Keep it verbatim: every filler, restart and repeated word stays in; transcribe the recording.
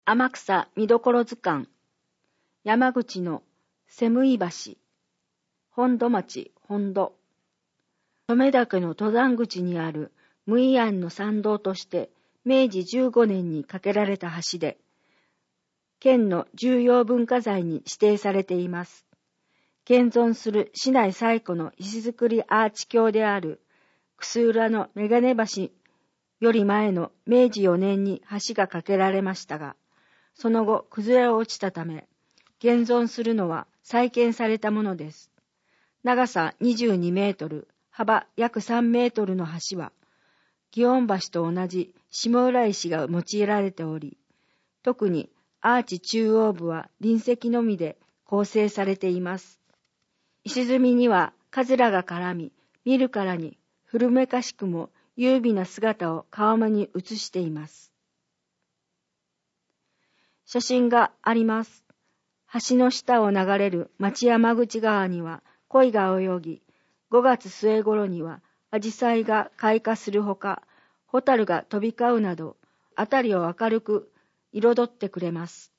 天草見どころ図鑑、山口のセムイ橋、本土町本土。留岳の登山口にある無意庵の参道として明治じゅうごねんに架けられた橋で、県の重要文化財に指定されています。現存する市内最古の石造りアーチ橋である楠浦の眼鏡橋より前の明治よねんに橋が架けられましたが、その後崩れ落ちたため、現存するのは再建されたものです。長さにじゅうにメートル、幅約さんメートルの橋は、祇園橋と同じ下浦石が用いられており、特にアーチ中央部は臨石のみで構成されています。石積みにはカズラが絡み、見るからに古めかしくも優美な姿を顔間に映しています。写真があります。橋の下を流れる町山口川には鯉が泳ぎ、ごがつ末頃にはアジサイが開花するほか、ホタルが飛び交うなど、あたりを明るく彩ってくれます。